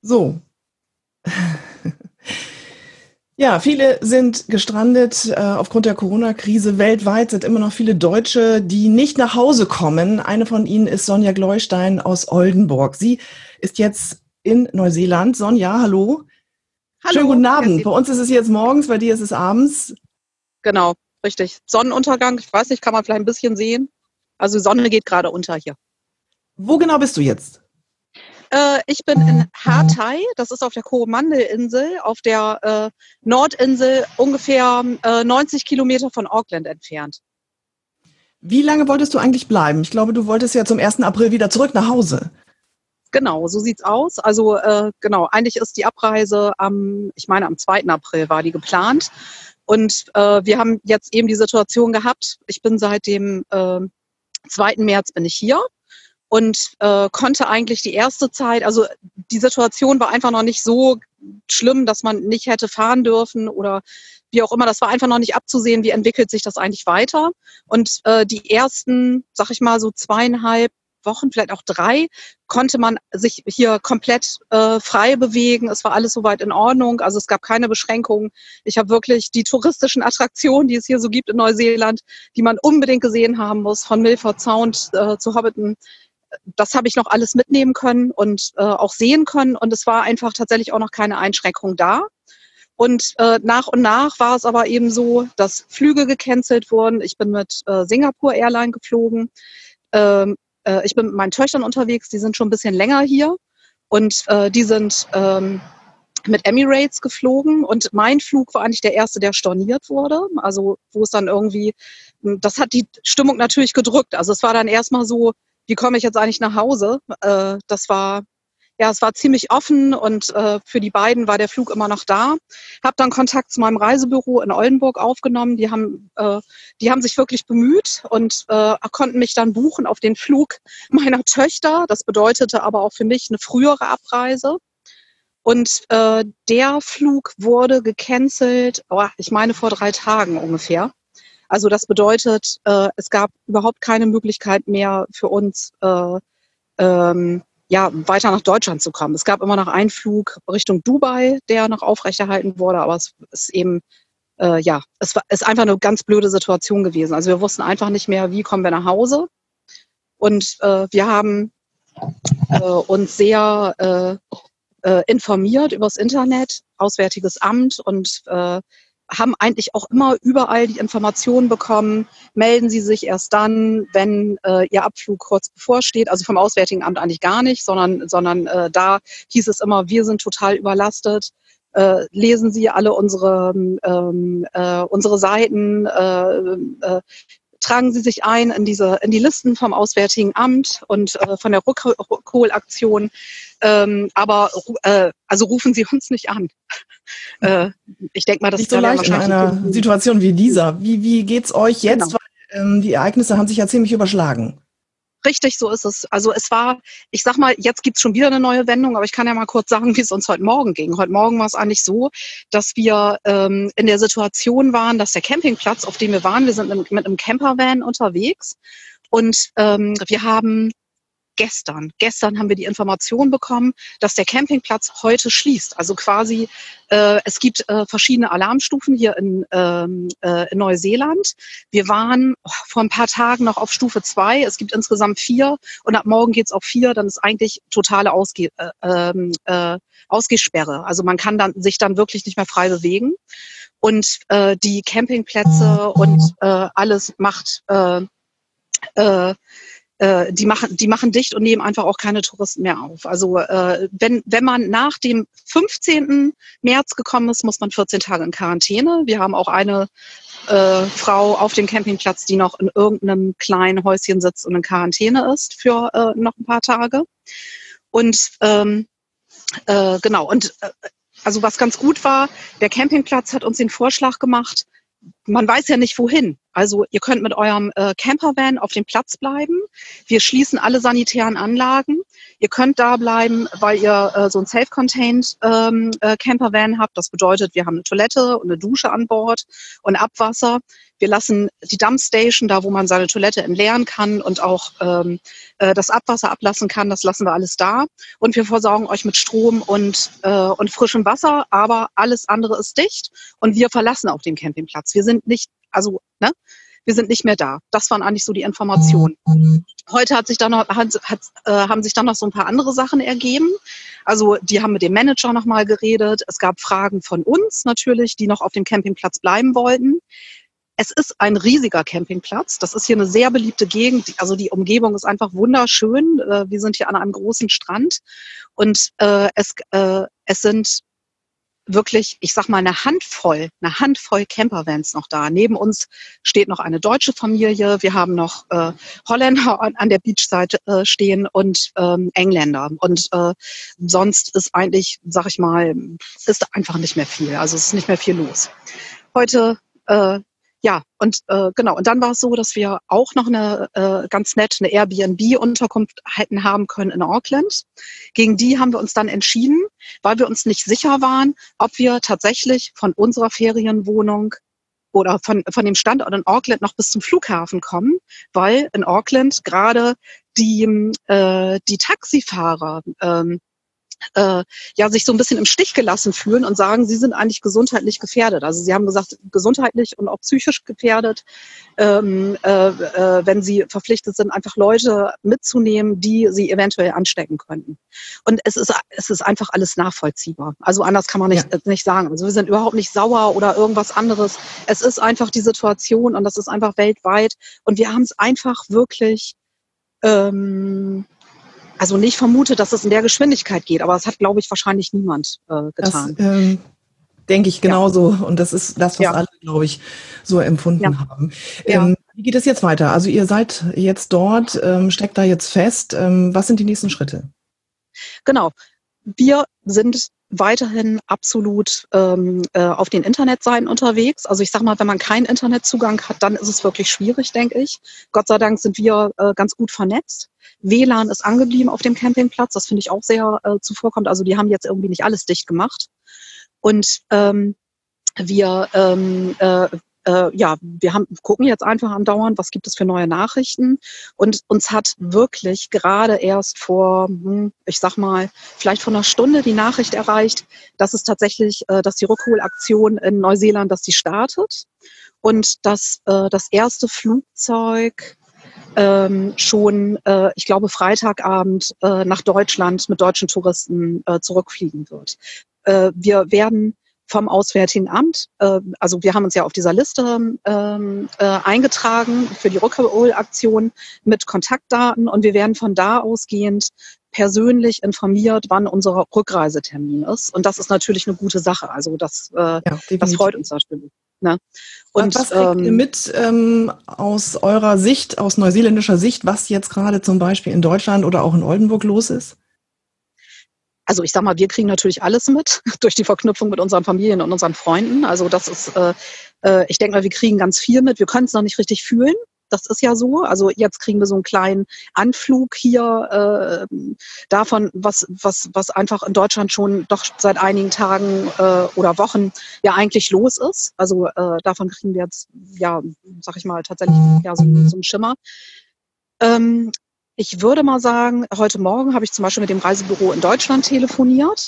So. Ja, viele sind gestrandet aufgrund der Corona-Krise. Weltweit sind immer noch viele Deutsche, die nicht nach Hause kommen. Eine von ihnen ist Sonja Gleustein aus Oldenburg. Sie ist jetzt in Neuseeland. Sonja, hallo. Schönen Hallo, guten Herr Abend. Sieb. Bei uns ist es jetzt morgens, bei dir ist es abends. Genau, richtig. Sonnenuntergang, ich weiß nicht, kann man vielleicht ein bisschen sehen. Also die Sonne geht gerade unter hier. Wo genau bist du jetzt? Ich bin in Hatai, das ist auf der Coromandel-Insel, auf der Nordinsel, ungefähr 90 Kilometer von Auckland entfernt. Wie lange wolltest du eigentlich bleiben? Ich glaube, du wolltest ja zum 1. April wieder zurück nach Hause. Genau, so sieht's aus. Also genau, eigentlich ist die Abreise am 2. April war die geplant. Und wir haben jetzt eben die Situation gehabt, ich bin seit dem 2. März bin ich hier und konnte eigentlich die erste Zeit, also die Situation war einfach noch nicht so schlimm, dass man nicht hätte fahren dürfen oder wie auch immer. Das war einfach noch nicht abzusehen, wie entwickelt sich das eigentlich weiter. Und die ersten, sag ich mal, so 2,5 Wochen, vielleicht auch 3, konnte man sich hier komplett frei bewegen. Es war alles soweit in Ordnung. Also es gab keine Beschränkungen. Ich habe wirklich die touristischen Attraktionen, die es hier so gibt in Neuseeland, die man unbedingt gesehen haben muss, von Milford Sound zu Hobbiton, das habe ich noch alles mitnehmen können und auch sehen können. Und es war einfach tatsächlich auch noch keine Einschränkung da. Und nach und nach war es aber eben so, dass Flüge gecancelt wurden. Ich bin mit Singapore Airline geflogen. Ich bin mit meinen Töchtern unterwegs, die sind schon ein bisschen länger hier. Und die sind mit Emirates geflogen. Und mein Flug war eigentlich der erste, der storniert wurde. Also wo es dann irgendwie, das hat die Stimmung natürlich gedrückt. Also es war dann erstmal so, wie komme ich jetzt eigentlich nach Hause? Es war ziemlich offen und für die beiden war der Flug immer noch da. Habe dann Kontakt zu meinem Reisebüro in Oldenburg aufgenommen. Die haben sich wirklich bemüht und konnten mich dann buchen auf den Flug meiner Töchter. Das bedeutete aber auch für mich eine frühere Abreise. Und der Flug wurde gecancelt, ich meine vor 3 Tagen ungefähr. Also das bedeutet, es gab überhaupt keine Möglichkeit mehr für uns, weiter nach Deutschland zu kommen. Es gab immer noch einen Flug Richtung Dubai, der noch aufrechterhalten wurde, aber es ist eben, ist einfach eine ganz blöde Situation gewesen. Also wir wussten einfach nicht mehr, wie kommen wir nach Hause. Und wir haben uns sehr informiert übers Internet, Auswärtiges Amt und haben eigentlich auch immer überall die Informationen bekommen, melden Sie sich erst dann, wenn Ihr Abflug kurz bevorsteht. Also vom Auswärtigen Amt eigentlich gar nicht, sondern da hieß es immer, wir sind total überlastet. Lesen Sie alle unsere Seiten, tragen Sie sich ein in die Listen vom Auswärtigen Amt und von der Rückholaktion. Also rufen Sie uns nicht an. Ich denke mal, Nicht so leicht in einer Situation wie dieser. Wie geht's euch jetzt? Genau. Weil die Ereignisse haben sich ja ziemlich überschlagen. Richtig, so ist es. Also es war, ich sag mal, jetzt gibt's schon wieder eine neue Wendung, aber ich kann ja mal kurz sagen, wie es uns heute Morgen ging. Heute Morgen war es eigentlich so, dass wir in der Situation waren, dass der Campingplatz, auf dem wir waren, wir sind mit einem Campervan unterwegs und wir haben Gestern haben wir die Information bekommen, dass der Campingplatz heute schließt. Also quasi, es gibt verschiedene Alarmstufen hier in Neuseeland. Wir waren vor ein paar Tagen noch auf Stufe 2. Es gibt insgesamt 4 und ab morgen geht's auf 4. Dann ist eigentlich totale Ausgehsperre. Also man kann sich dann wirklich nicht mehr frei bewegen. Und die Campingplätze und alles macht die machen dicht und nehmen einfach auch keine Touristen mehr auf. Also wenn man nach dem 15. März gekommen ist, muss man 14 Tage in Quarantäne. Wir haben auch eine Frau auf dem Campingplatz, die noch in irgendeinem kleinen Häuschen sitzt und in Quarantäne ist für noch ein paar Tage. Und genau, und also was ganz gut war, der Campingplatz hat uns den Vorschlag gemacht, man weiß ja nicht wohin. Also ihr könnt mit eurem Campervan auf dem Platz bleiben. Wir schließen alle sanitären Anlagen. Ihr könnt da bleiben, weil ihr so ein self-contained Campervan habt. Das bedeutet, wir haben eine Toilette und eine Dusche an Bord und Abwasser. Wir lassen die Dumpstation, da wo man seine Toilette entleeren kann und auch das Abwasser ablassen kann, das lassen wir alles da. Und wir versorgen euch mit Strom und frischem Wasser, aber alles andere ist dicht und wir verlassen auch den Campingplatz. Wir sind nicht, wir sind nicht mehr da. Das waren eigentlich so die Informationen. Heute haben sich dann noch so ein paar andere Sachen ergeben. Also die haben mit dem Manager nochmal geredet. Es gab Fragen von uns natürlich, die noch auf dem Campingplatz bleiben wollten. Es ist ein riesiger Campingplatz. Das ist hier eine sehr beliebte Gegend. Also die Umgebung ist einfach wunderschön. Wir sind hier an einem großen Strand und es sind wirklich, ich sag mal, eine Handvoll Campervans noch da. Neben uns steht noch eine deutsche Familie. Wir haben noch Holländer an der Beachside stehen und Engländer. Und sonst ist eigentlich, sag ich mal, ist einfach nicht mehr viel. Also es ist nicht mehr viel los. Heute genau. Und dann war es so, dass wir auch noch eine Airbnb-Unterkunft haben können in Auckland. Gegen die haben wir uns dann entschieden, weil wir uns nicht sicher waren, ob wir tatsächlich von unserer Ferienwohnung oder von dem Standort in Auckland noch bis zum Flughafen kommen, weil in Auckland gerade die Taxifahrer sich so ein bisschen im Stich gelassen fühlen und sagen, sie sind eigentlich gesundheitlich gefährdet. Also sie haben gesagt, gesundheitlich und auch psychisch gefährdet, wenn sie verpflichtet sind, einfach Leute mitzunehmen, die sie eventuell anstecken könnten. Und es ist einfach alles nachvollziehbar. Also anders kann man nicht sagen. Also wir sind überhaupt nicht sauer oder irgendwas anderes. Es ist einfach die Situation und das ist einfach weltweit. Und wir haben es einfach wirklich also nicht vermutet, dass es in der Geschwindigkeit geht, aber das hat, glaube ich, wahrscheinlich niemand getan. Das denke ich genauso. Und das ist das, was alle, glaube ich, so empfunden haben. Wie geht es jetzt weiter? Also ihr seid jetzt dort, steckt da jetzt fest. Was sind die nächsten Schritte? Genau. Wir sind weiterhin absolut auf den Internetseiten unterwegs. Also ich sage mal, wenn man keinen Internetzugang hat, dann ist es wirklich schwierig, denke ich. Gott sei Dank sind wir ganz gut vernetzt. WLAN ist angeblieben auf dem Campingplatz. Das finde ich auch sehr zuvorkommt. Also die haben jetzt irgendwie nicht alles dicht gemacht. Und wir gucken jetzt einfach andauernd, was gibt es für neue Nachrichten. Und uns hat wirklich gerade erst vor, ich sag mal, vielleicht vor einer Stunde die Nachricht erreicht, dass es tatsächlich, dass die Rückholaktion in Neuseeland, dass die startet und dass das erste Flugzeug schon, ich glaube, Freitagabend nach Deutschland mit deutschen Touristen zurückfliegen wird. Wir werden vom Auswärtigen Amt, also wir haben uns ja auf dieser Liste eingetragen für die Rückholaktion mit Kontaktdaten und wir werden von da ausgehend persönlich informiert, wann unser Rückreisetermin ist. Und das ist natürlich eine gute Sache. Also das freut uns natürlich. Ne? Und was kriegt ihr mit aus eurer Sicht, aus neuseeländischer Sicht, was jetzt gerade zum Beispiel in Deutschland oder auch in Oldenburg los ist? Also ich sag mal, wir kriegen natürlich alles mit durch die Verknüpfung mit unseren Familien und unseren Freunden. Also das ist, ich denke mal, wir kriegen ganz viel mit. Wir können es noch nicht richtig fühlen. Das ist ja so. Also jetzt kriegen wir so einen kleinen Anflug hier davon, was einfach in Deutschland schon doch seit einigen Tagen oder Wochen ja eigentlich los ist. Also davon kriegen wir jetzt, sag ich mal, tatsächlich so einen Schimmer. Ich würde mal sagen, heute Morgen habe ich zum Beispiel mit dem Reisebüro in Deutschland telefoniert.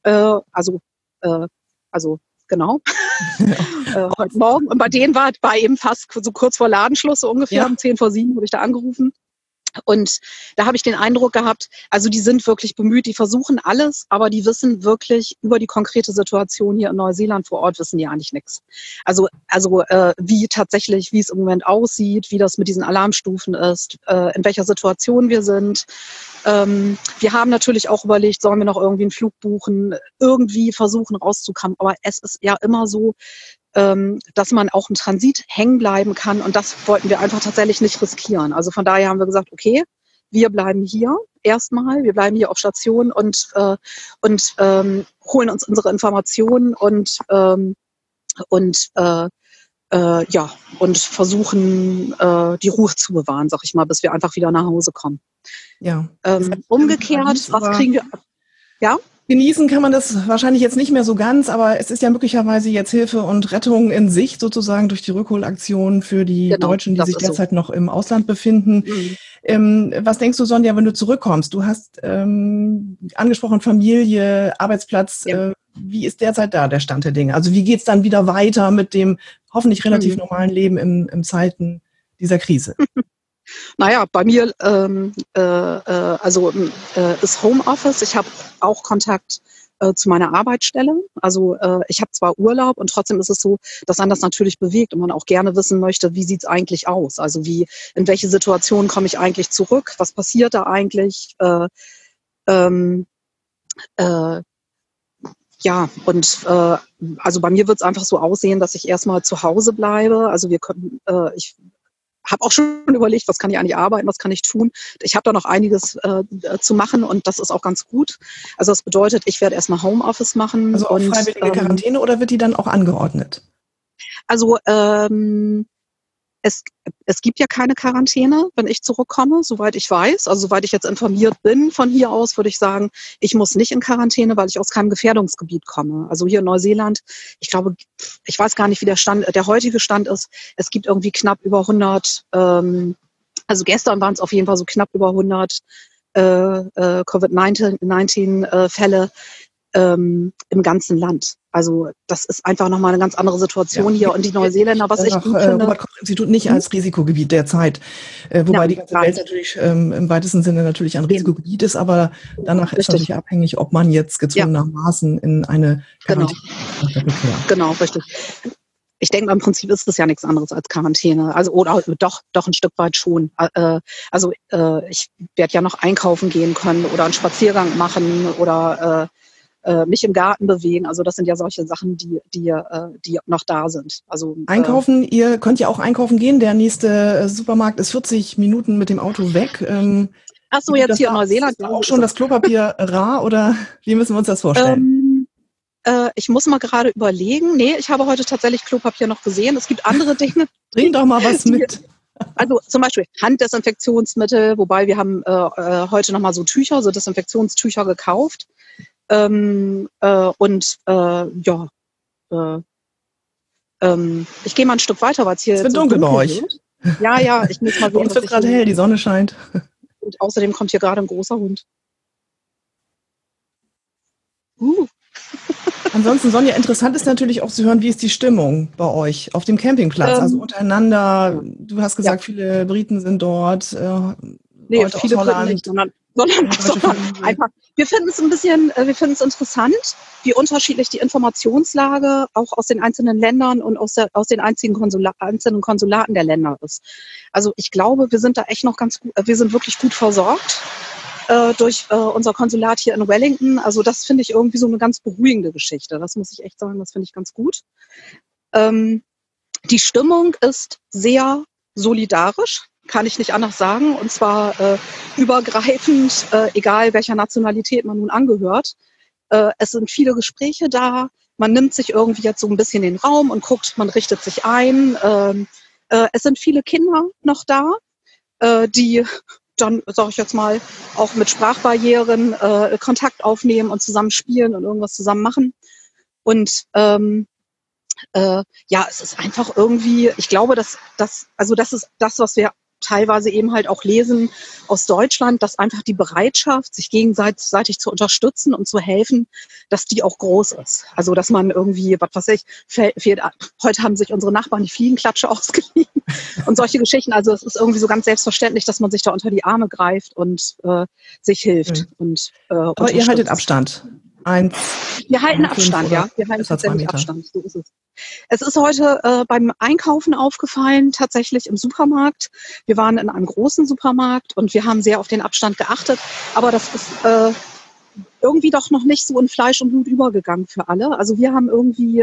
Genau. Heute Morgen. Und bei denen war eben fast so kurz vor Ladenschluss, so ungefähr um 6:50 wurde ich da angerufen. Und da habe ich den Eindruck gehabt, also die sind wirklich bemüht, die versuchen alles, aber die wissen wirklich über die konkrete Situation hier in Neuseeland vor Ort, wissen die eigentlich nichts. Also wie es im Moment aussieht, wie das mit diesen Alarmstufen ist, in welcher Situation wir sind. Wir haben natürlich auch überlegt, sollen wir noch irgendwie einen Flug buchen, irgendwie versuchen rauszukommen, aber es ist ja immer so, dass man auch im Transit hängen bleiben kann. Und das wollten wir einfach tatsächlich nicht riskieren. Also von daher haben wir gesagt, okay, wir bleiben hier erstmal, wir bleiben hier auf Station und holen uns unsere Informationen und Ja, und versuchen, die Ruhe zu bewahren, sag ich mal, bis wir einfach wieder nach Hause kommen. Ja. Umgekehrt, Paradies, was kriegen wir? Ja? Genießen kann man das wahrscheinlich jetzt nicht mehr so ganz, aber es ist ja möglicherweise jetzt Hilfe und Rettung in Sicht sozusagen durch die Rückholaktion für die Genau, Deutschen, die das sich ist so. derzeit noch im Ausland befinden. Was denkst du, Sonja, wenn du zurückkommst? Du hast angesprochen Familie, Arbeitsplatz. Ja. Wie ist derzeit da der Stand der Dinge? Also wie geht's dann wieder weiter mit dem hoffentlich relativ normalen Leben im Zeiten dieser Krise? Naja, bei mir ist Homeoffice. Ich habe auch Kontakt zu meiner Arbeitsstelle. Also ich habe zwar Urlaub und trotzdem ist es so, dass einen das natürlich bewegt und man auch gerne wissen möchte, wie sieht's eigentlich aus? Also in welche Situation komme ich eigentlich zurück? Was passiert da eigentlich? Ja, und also bei mir wird es einfach so aussehen, dass ich erstmal zu Hause bleibe. Also ich habe auch schon überlegt, was kann ich eigentlich arbeiten, was kann ich tun. Ich habe da noch einiges zu machen und das ist auch ganz gut. Also das bedeutet, ich werde erstmal Homeoffice machen. Also auch freiwillige Quarantäne oder wird die dann auch angeordnet? Also es gibt ja keine Quarantäne, wenn ich zurückkomme, soweit ich weiß. Also soweit ich jetzt informiert bin von hier aus, würde ich sagen, ich muss nicht in Quarantäne, weil ich aus keinem Gefährdungsgebiet komme. Also hier in Neuseeland, ich glaube, ich weiß gar nicht, wie der heutige Stand ist. Es gibt irgendwie knapp über 100, also gestern waren es auf jeden Fall so knapp über 100 Covid-19-Fälle im ganzen Land. Also das ist einfach nochmal eine ganz andere Situation hier. Und die Neuseeländer, was ich gut finde... Robert-Koch-Institut nicht als Risikogebiet derzeit. Wobei die ganze Welt natürlich im weitesten Sinne natürlich ein Risikogebiet ist, aber danach ist natürlich abhängig, ob man jetzt gezwungenermaßen in eine Quarantäne rückkehrt. Genau, richtig. Ich denke, im Prinzip ist das ja nichts anderes als Quarantäne. Also oder doch ein Stück weit schon. Ich werde ja noch einkaufen gehen können oder einen Spaziergang machen oder mich im Garten bewegen. Also das sind ja solche Sachen, die noch da sind. Also einkaufen, ihr könnt ja auch einkaufen gehen. Der nächste Supermarkt ist 40 Minuten mit dem Auto weg. Ach so, jetzt hier in Neuseeland. Ist auch schon das Klopapier rar oder wie müssen wir uns das vorstellen? Ich muss mal gerade überlegen. Nee, ich habe heute tatsächlich Klopapier noch gesehen. Es gibt andere Dinge. Bring doch mal was mit. Also zum Beispiel Handdesinfektionsmittel, wobei wir haben heute nochmal so Tücher, so Desinfektionstücher gekauft. Ich gehe mal ein Stück weiter, weil es hier es wird dunkel bei euch. Ja, ich muss mal sehen. Bei uns wird gerade hell, die Sonne scheint. Und außerdem kommt hier gerade ein großer Hund. Ansonsten, Sonja, interessant ist natürlich auch zu hören, wie ist die Stimmung bei euch auf dem Campingplatz, also untereinander. Du hast gesagt, viele Briten sind dort. Nee, viele Briten nicht, sondern einfach. Wir finden es interessant, wie unterschiedlich die Informationslage auch aus den einzelnen Ländern und aus den einzelnen Konsulaten der Länder ist. Also ich glaube, wir sind da echt noch ganz gut, wir sind wirklich gut versorgt durch unser Konsulat hier in Wellington. Also das finde ich irgendwie so eine ganz beruhigende Geschichte. Das muss ich echt sagen, das finde ich ganz gut. Die Stimmung ist sehr solidarisch, kann ich nicht anders sagen, und zwar übergreifend, egal welcher Nationalität man nun angehört. Es sind viele Gespräche da, man nimmt sich irgendwie jetzt so ein bisschen den Raum und guckt, man richtet sich ein. Es sind viele Kinder noch da, die dann, sage ich jetzt mal, auch mit Sprachbarrieren Kontakt aufnehmen und zusammen spielen und irgendwas zusammen machen. Und es ist einfach irgendwie, ich glaube, das ist das, was wir teilweise eben halt auch lesen aus Deutschland, dass einfach die Bereitschaft, sich gegenseitig zu unterstützen und zu helfen, dass die auch groß ist. Also, dass man irgendwie, was weiß ich, heute haben sich unsere Nachbarn die Fliegenklatsche ausgeliehen und solche Geschichten. Also, es ist irgendwie so ganz selbstverständlich, dass man sich da unter die Arme greift und sich hilft. Aber ihr haltet Abstand. Wir halten Abstand, ja. Wir halten tatsächlich Abstand. So ist es. Es ist heute beim Einkaufen aufgefallen, tatsächlich im Supermarkt. Wir waren in einem großen Supermarkt und wir haben sehr auf den Abstand geachtet. Aber das ist irgendwie doch noch nicht so in Fleisch und Blut übergegangen für alle. Also wir haben irgendwie,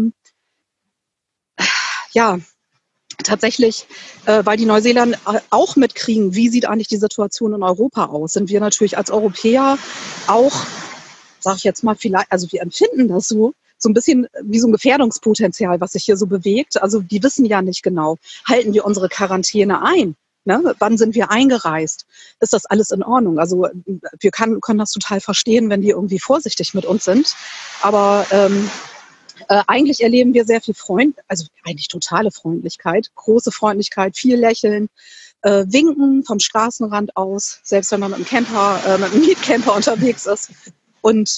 tatsächlich, weil die Neuseeländer auch mitkriegen, wie sieht eigentlich die Situation in Europa aus, sind wir natürlich als Europäer auch, sage ich jetzt mal, vielleicht, also wir empfinden das so, so ein bisschen wie so ein Gefährdungspotenzial, was sich hier so bewegt. Also die wissen ja nicht genau, halten wir unsere Quarantäne ein? Ne? Wann sind wir eingereist? Ist das alles in Ordnung? Also wir können das total verstehen, wenn die irgendwie vorsichtig mit uns sind. Aber eigentlich erleben wir sehr viel also eigentlich totale Freundlichkeit, große Freundlichkeit, viel Lächeln, winken vom Straßenrand aus, selbst wenn man mit einem Mietcamper unterwegs ist. Und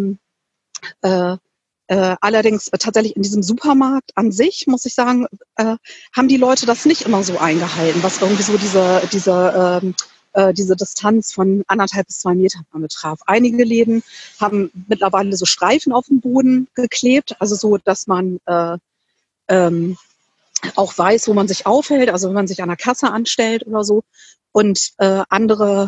allerdings tatsächlich in diesem Supermarkt an sich, muss ich sagen, haben die Leute das nicht immer so eingehalten, was irgendwie so diese Distanz von 1,5 bis 2 Metern betraf. Einige Läden haben mittlerweile so Streifen auf dem Boden geklebt, also so, dass man auch weiß, wo man sich aufhält, also wenn man sich an der Kasse anstellt oder so. Und andere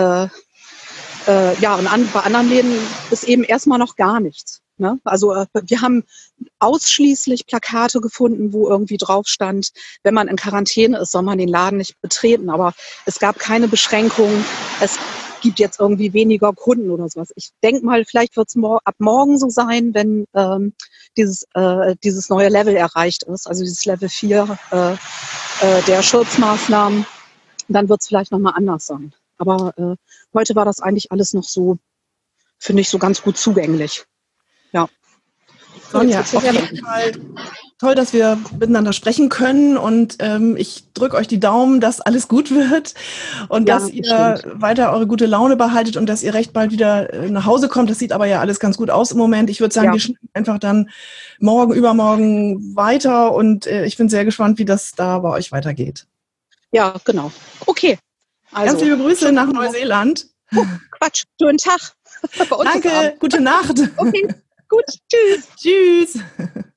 und bei anderen Läden ist eben erstmal noch gar nichts. Ne? Also wir haben ausschließlich Plakate gefunden, wo irgendwie drauf stand, wenn man in Quarantäne ist, soll man den Laden nicht betreten. Aber es gab keine Beschränkung. Es gibt jetzt irgendwie weniger Kunden oder sowas. Ich denke mal, vielleicht wird es ab morgen so sein, wenn dieses neue Level erreicht ist, also dieses Level 4 der Schutzmaßnahmen, dann wird es vielleicht nochmal anders sein. Aber heute war das eigentlich alles noch so, finde ich, so ganz gut zugänglich. Ja. Sonja, auf jeden Fall toll, dass wir miteinander sprechen können und ich drücke euch die Daumen, dass alles gut wird und dass ihr weiter eure gute Laune behaltet und dass ihr recht bald wieder nach Hause kommt. Das sieht aber ja alles ganz gut aus im Moment. Ich würde sagen, wir schneiden einfach dann morgen, übermorgen weiter und ich bin sehr gespannt, wie das da bei euch weitergeht. Ja, genau. Okay. Also, ganz liebe Grüße nach Neuseeland. Oh, Quatsch, schönen Tag. Danke, gute Nacht. Okay, gut, tschüss. Tschüss.